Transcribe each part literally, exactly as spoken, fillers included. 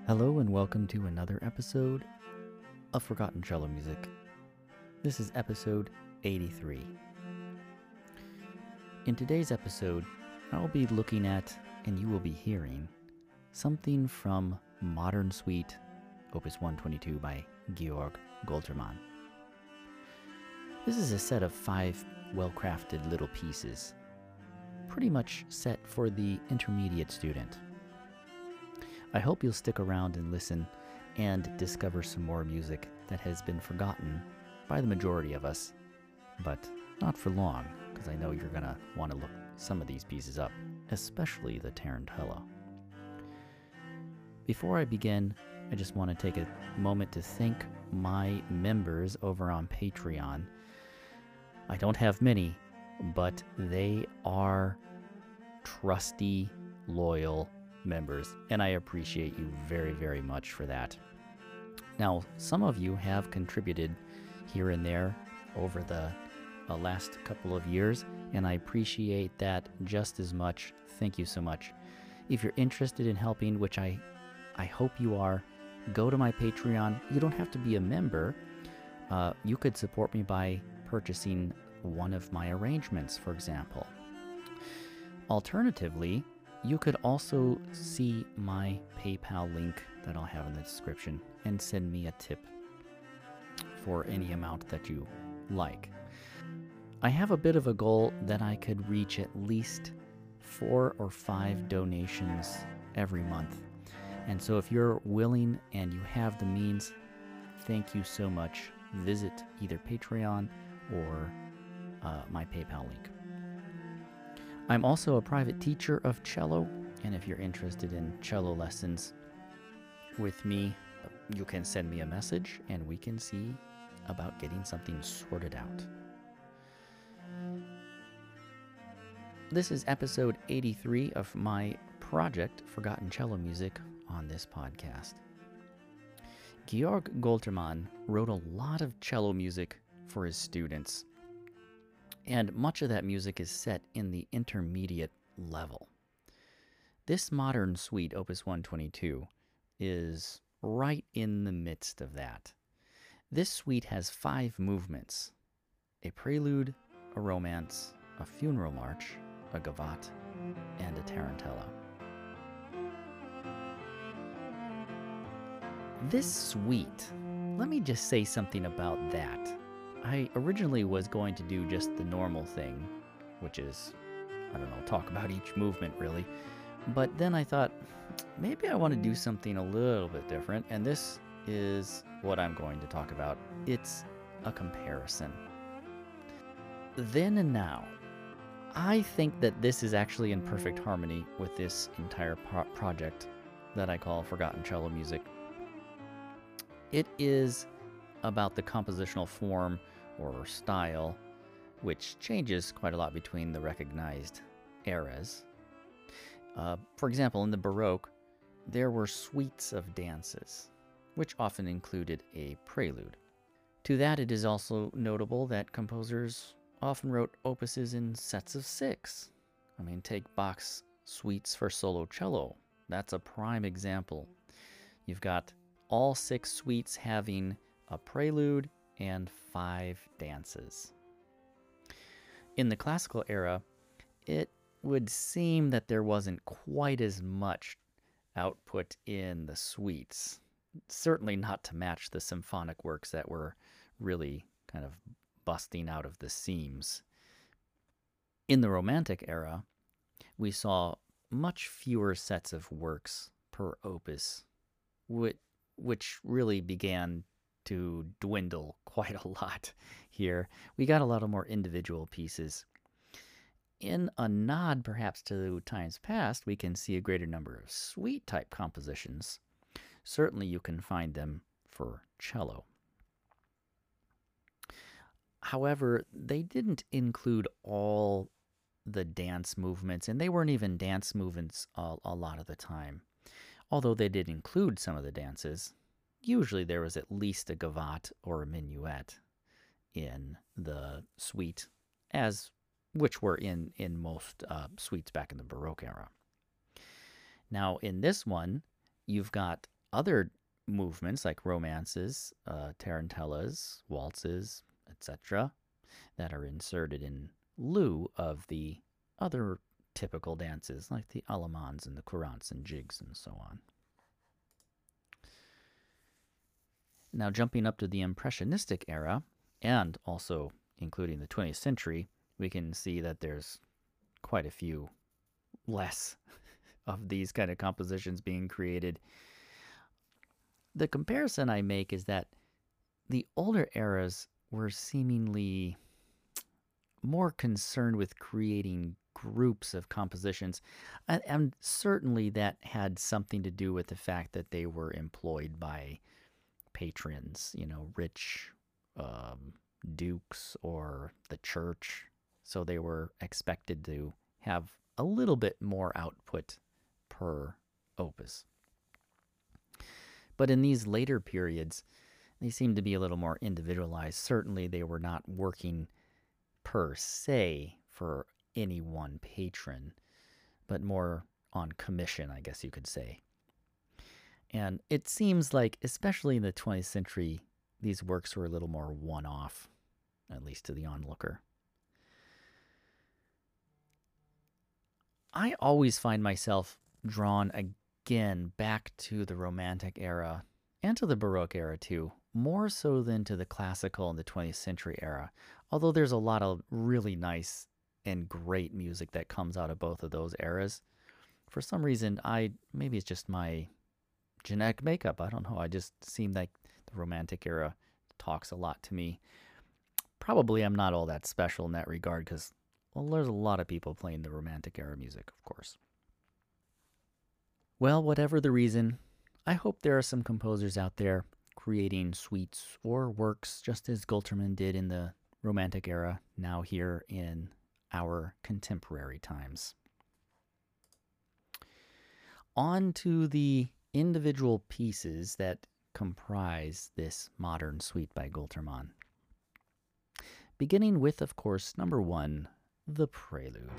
Hello and welcome to another episode of Forgotten Cello Music. This is episode eighty-three. In today's episode, I'll be looking at, and you will be hearing, something from Modern Suite, Opus one twenty-two by Georg Goltermann. This is a set of five well-crafted little pieces, pretty much set for the intermediate student. I hope you'll stick around and listen and discover some more music that has been forgotten by the majority of us, but not for long, because I know you're going to want to look some of these pieces up, especially the Tarantella. Before I begin, I just want to take a moment to thank my members over on Patreon. I don't have many, but they are trusty, loyal members, and I appreciate you very, very much for that. Now, some of you have contributed here and there over the uh, last couple of years, and I appreciate that just as much. Thank you so much. If you're interested in helping, which I, I hope you are, go to my Patreon. You don't have to be a member. Uh, you could support me by purchasing one of my arrangements, for example. Alternatively, you could also see my PayPal link that I'll have in the description and send me a tip for any amount that you like. I have a bit of a goal that I could reach at least four or five donations every month. And so if you're willing and you have the means, thank you so much. Visit either Patreon or uh, my PayPal link. I'm also a private teacher of cello, and if you're interested in cello lessons with me, you can send me a message and we can see about getting something sorted out. This is episode eighty-three of my project, Forgotten Cello Music, on this podcast. Georg Goltermann wrote a lot of cello music for his students, and much of that music is set in the intermediate level. This modern suite, Opus one twenty-two, is right in the midst of that. This suite has five movements: a prelude, a romance, a funeral march, a gavotte, and a tarantella. This suite, let me just say something about that. I originally was going to do just the normal thing, which is, I don't know, talk about each movement really. But then I thought, maybe I want to do something a little bit different, and this is what I'm going to talk about. It's a comparison. Then and now, I think that this is actually in perfect harmony with this entire pro- project that I call Forgotten Cello Music. It is about the compositional form or style, which changes quite a lot between the recognized eras. Uh, for example, in the Baroque, there were suites of dances, which often included a prelude. To that, it is also notable that composers often wrote opuses in sets of six. I mean, take Bach's suites for solo cello. That's a prime example. You've got all six suites having a prelude and five dances. In the classical era, it would seem that there wasn't quite as much output in the suites, certainly not to match the symphonic works that were really kind of busting out of the seams. In the Romantic era, we saw much fewer sets of works per opus, which which really began to dwindle quite a lot here. We got a lot of more individual pieces. In a nod perhaps to times past, we can see a greater number of suite-type compositions. Certainly you can find them for cello. However, they didn't include all the dance movements, and they weren't even dance movements a, a lot of the time. Although they did include some of the dances, usually there was at least a gavotte or a minuet in the suite, as which were in, in most uh, suites back in the Baroque era. Now, in this one, you've got other movements like romances, uh, tarantellas, waltzes, et cetera, that are inserted in lieu of the other typical dances like the alamans and the courants and jigs and so on. Now, jumping up to the Impressionistic era, and also including the twentieth century, we can see that there's quite a few less of these kind of compositions being created. The comparison I make is that the older eras were seemingly more concerned with creating groups of compositions, and, and certainly that had something to do with the fact that they were employed by patrons, you know, rich um, dukes or the church, so they were expected to have a little bit more output per opus. But in these later periods, they seem to be a little more individualized. Certainly they were not working per se for any one patron, but more on commission, I guess you could say. And it seems like, especially in the twentieth century, these works were a little more one-off, at least to the onlooker. I always find myself drawn again back to the Romantic era, and to the Baroque era too, more so than to the Classical and the twentieth century era, although there's a lot of really nice and great music that comes out of both of those eras. For some reason, I maybe it's just my genetic makeup, I don't know, I just seem like the Romantic era talks a lot to me. Probably I'm not all that special in that regard, because, well, there's a lot of people playing the Romantic era music, of course. Well, whatever the reason, I hope there are some composers out there creating suites or works just as Gultermann did in the Romantic era, now here in our contemporary times. On to the individual pieces that comprise this modern suite by Gultermann. Beginning with, of course, number one, the Prelude.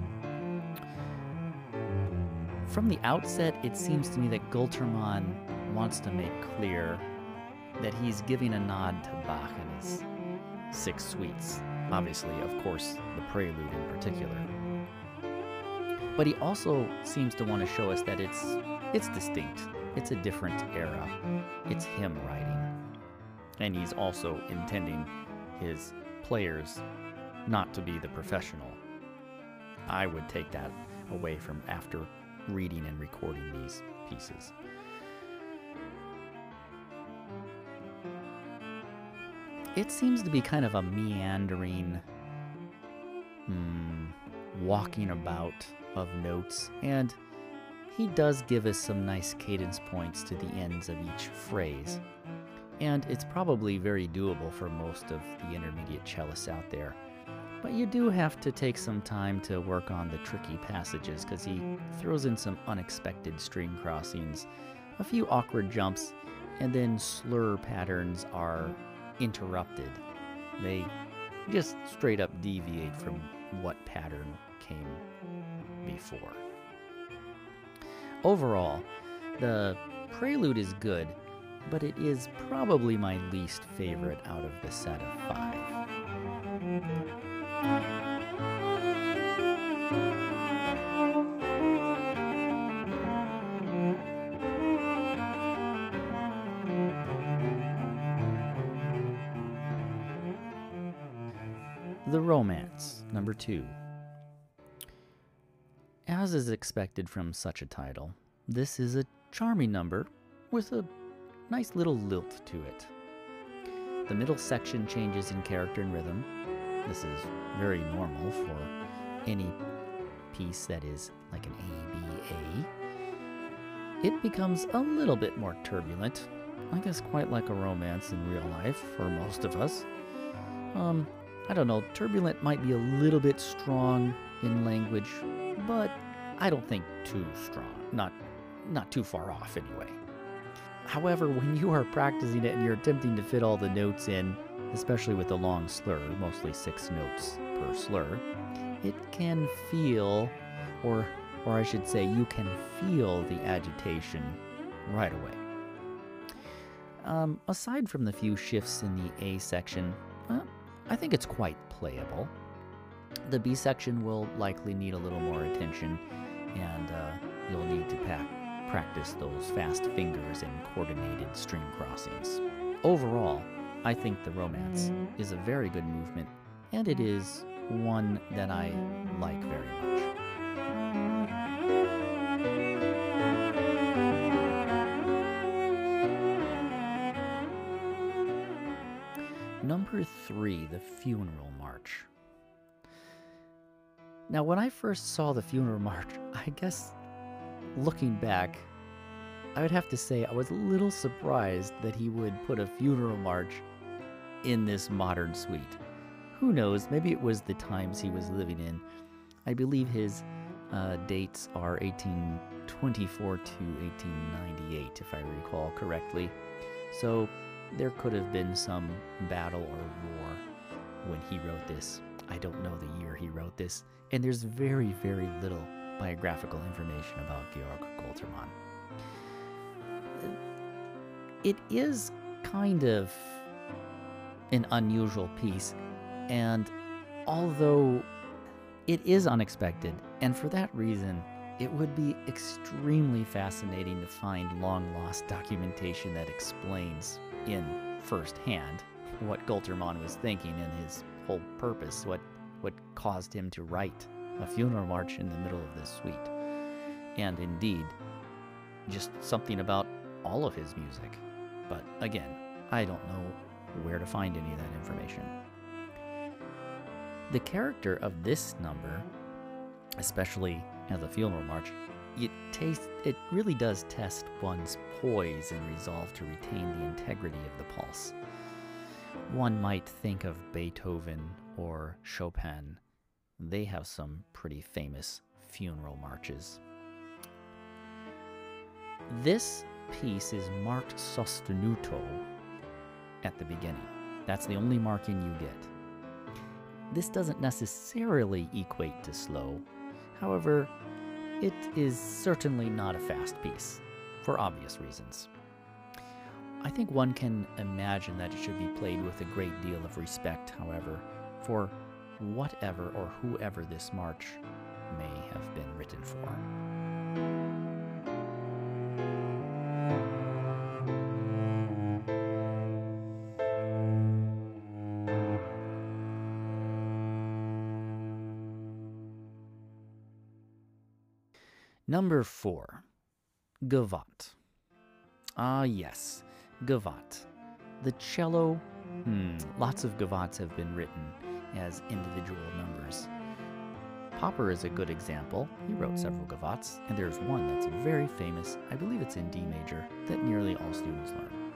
From the outset, it seems to me that Gultermann wants to make clear that he's giving a nod to Bach and his six suites. Obviously, of course, the Prelude in particular. But he also seems to want to show us that it's it's distinct. It's a different era. It's him writing. And he's also intending his players not to be the professional. I would take that away from after reading and recording these pieces. It seems to be kind of a meandering, hmm, walking about of notes, and he does give us some nice cadence points to the ends of each phrase. And it's probably very doable for most of the intermediate cellists out there. But you do have to take some time to work on the tricky passages, because he throws in some unexpected string crossings, a few awkward jumps, and then slur patterns are interrupted. They just straight up deviate from what pattern came before. Overall, the Prelude is good, but it is probably my least favorite out of the set of five. The Romance, number two. As is expected from such a title, this is a charming number with a nice little lilt to it. The middle section changes in character and rhythm. This is very normal for any piece that is like an A B A. It becomes a little bit more turbulent, I guess quite like a romance in real life for most of us. Um, I don't know, turbulent might be a little bit strong in language, but I don't think too strong, not, not too far off anyway. However, when you are practicing it and you're attempting to fit all the notes in, especially with the long slur, mostly six notes per slur, it can feel, or, or I should say, you can feel the agitation right away. Um, aside from the few shifts in the A section, uh, I think it's quite playable. The B section will likely need a little more attention, and uh, you'll need to pack, practice those fast fingers and coordinated string crossings. Overall, I think the Romance is a very good movement, and it is one that I like very much. Number three, the Funeral March. Now, when I first saw the Funeral March, I guess looking back, I would have to say I was a little surprised that he would put a funeral march in this modern suite. Who knows, maybe it was the times he was living in. I believe his uh, dates are eighteen twenty-four to eighteen ninety-eight, if I recall correctly. So there could have been some battle or war when he wrote this. I don't know the year he wrote this, and there's very, very little biographical information about Georg Goltermann. It is kind of an unusual piece, and although it is unexpected, and for that reason, it would be extremely fascinating to find long-lost documentation that explains in firsthand what Goltermann was thinking and his whole purpose, what, what caused him to write a funeral march in the middle of this suite. And indeed, just something about all of his music. But again, I don't know where to find any of that information. The character of this number, especially as a funeral march, it, taste, it really does test one's poise and resolve to retain the integrity of the pulse. One might think of Beethoven or Chopin. They have some pretty famous funeral marches. This piece is marked sostenuto at the beginning. That's the only marking you get. This doesn't necessarily equate to slow. However, it is certainly not a fast piece, for obvious reasons. I think one can imagine that it should be played with a great deal of respect, however, for whatever or whoever this march may have been written for. Number four, Gavotte. Ah, yes, Gavotte. The cello, hmm, lots of Gavottes have been written as individual numbers. Popper is a good example. He wrote several Gavottes, and there's one that's very famous, I believe it's in D major, that nearly all students learn.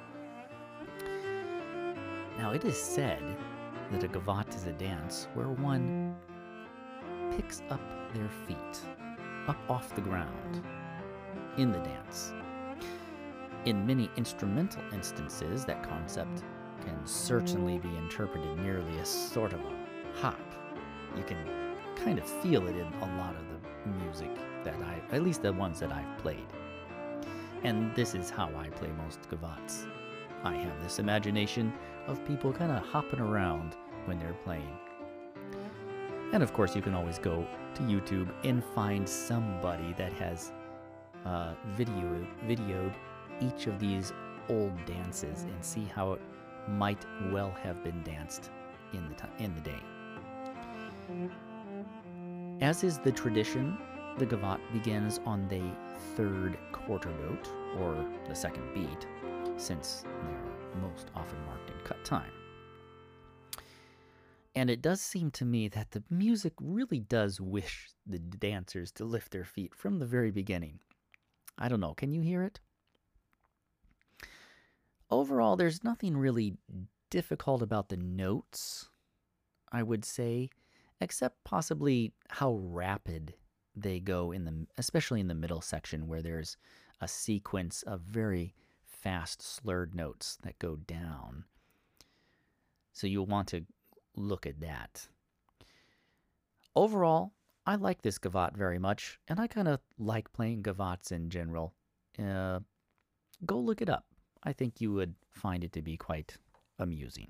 Now, it is said that a Gavotte is a dance where one picks up their feet up off the ground in the dance. In many instrumental instances, that concept can certainly be interpreted merely as sort of a hop. You can kind of feel it in a lot of the music that I, at least the ones that I've played. And this is how I play most Gavottes. I have this imagination of people kind of hopping around when they're playing. And of course, you can always go to YouTube and find somebody that has uh, video, videoed each of these old dances and see how it might well have been danced in the, t- in the day. As is the tradition, the Gavotte begins on the third quarter note, or the second beat, since they are most often marked in cut time. And it does seem to me that the music really does wish the dancers to lift their feet from the very beginning. I don't know, can you hear it? Overall, there's nothing really difficult about the notes, I would say, except possibly how rapid they go, in the, especially in the middle section where there's a sequence of very fast slurred notes that go down. So you'll want to look at that. Overall, I like this Gavotte very much, and I kind of like playing Gavottes in general. Uh, go look it up. I think you would find it to be quite amusing.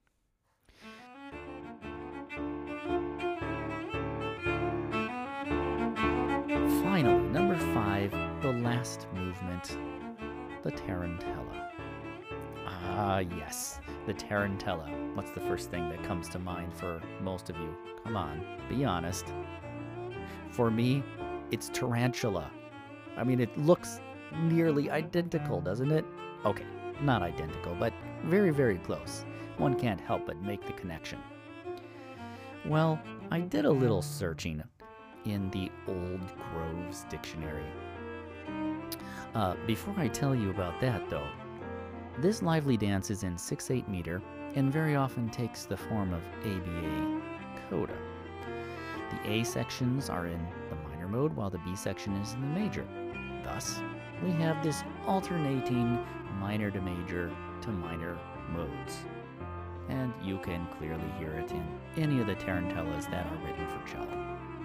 Finally, number five, the last movement, the Tarantella. Ah, yes, the Tarantella. What's the first thing that comes to mind for most of you? Come on, be honest. For me, it's tarantula. I mean, it looks nearly identical, doesn't it? Okay, not identical, but very, very close. One can't help but make the connection. Well, I did a little searching in the Old Groves Dictionary. Uh, before I tell you about that, though, this lively dance is in six eight meter and very often takes the form of A B A coda. The A sections are in the minor mode while the B section is in the major. Thus, we have this alternating minor to major to minor modes. And you can clearly hear it in any of the tarantellas that are written for cello.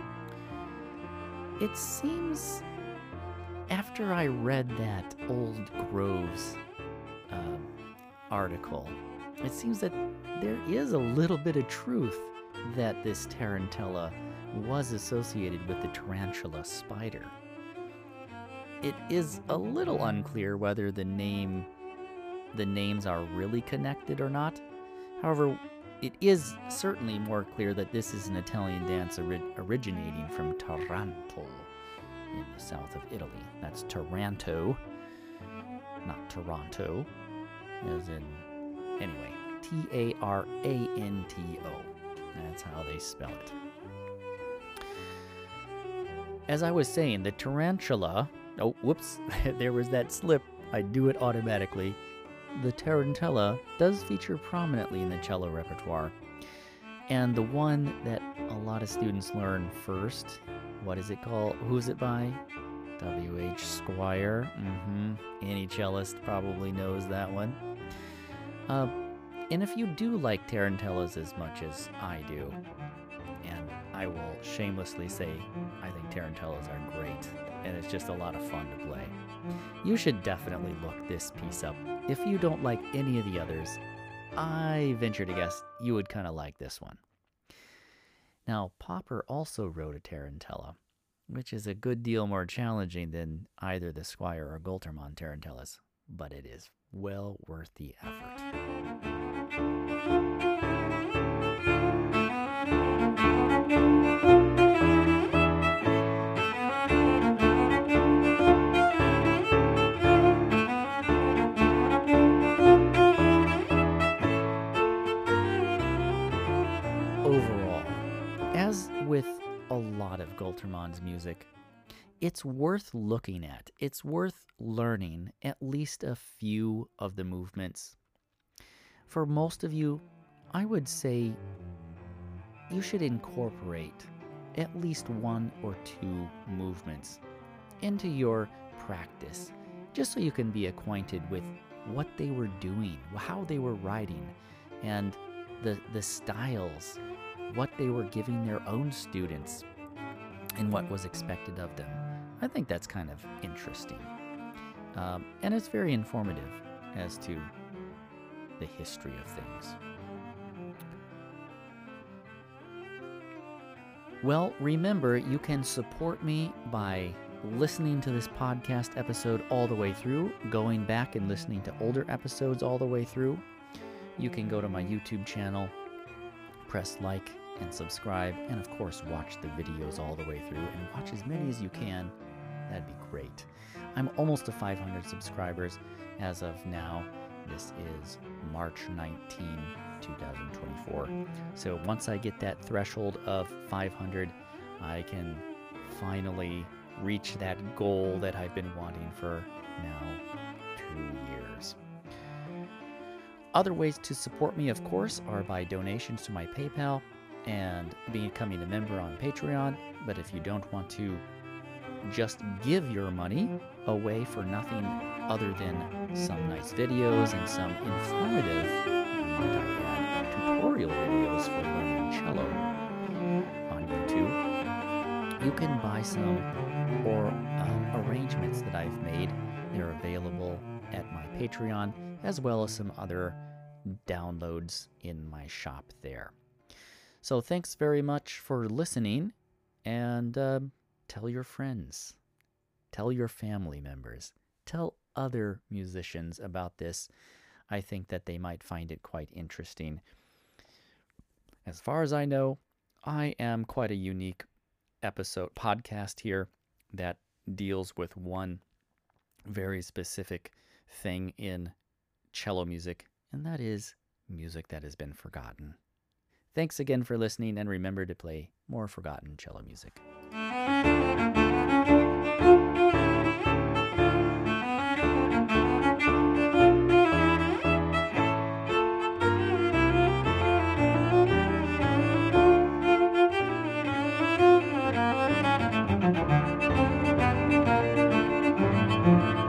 It seems, after I read that Old Groves uh, article, it seems that there is a little bit of truth that this tarantella was associated with the tarantula spider. It is a little unclear whether the name, the names are really connected or not. However, it is certainly more clear that this is an Italian dance ori- originating from Taranto in the south of Italy. That's Taranto, not Toronto, as in, anyway, T A R A N T O. That's how they spell it. As I was saying, the tarantula, oh, whoops, there was that slip. I do it automatically. The tarantella does feature prominently in the cello repertoire. And the one that a lot of students learn first, what is it called? Who's it by? W H Squire. Mm-hmm. Any cellist probably knows that one. Uh, and if you do like tarantellas as much as I do, and I will shamelessly say I think tarantellas are great, and it's just a lot of fun to play, you should definitely look this piece up. If you don't like any of the others, I venture to guess you would kind of like this one. Now, Popper also wrote a tarantella, which is a good deal more challenging than either the Squire or Guiltermann tarantellas, but it is well worth the effort. Overall, as with a lot of Guiltermann's music, it's worth looking at. It's worth learning at least a few of the movements. For most of you, I would say you should incorporate at least one or two movements into your practice, just so you can be acquainted with what they were doing, how they were writing, and the, the styles, what they were giving their own students, and what was expected of them. I think that's kind of interesting. Um, and it's very informative as to the history of things. Well, remember, you can support me by listening to this podcast episode all the way through, going back and listening to older episodes all the way through. You can go to my YouTube channel, press like and subscribe, and of course watch the videos all the way through, and watch as many as you can. That'd be great. I'm almost to five hundred subscribers as of now. This is March nineteenth, twenty twenty-four. So once I get that threshold of five hundred, I can finally reach that goal that I've been wanting for now two years. Other ways to support me, of course, are by donations to my PayPal and becoming a member on Patreon. But if you don't want to just give your money away for nothing other than some nice videos and some informative, might I add, tutorial videos for learning cello on YouTube, you can buy some or uh, arrangements that I've made They're available at my Patreon, as well as some other downloads in my shop there. So thanks very much for listening, and uh, tell your friends, tell your family members, tell other musicians about this. I think that they might find it quite interesting. As far as I know, I am quite a unique episode podcast here that deals with one very specific thing in cello music, and that is music that has been forgotten. Thanks again for listening, and remember to play more forgotten cello music. Thank you.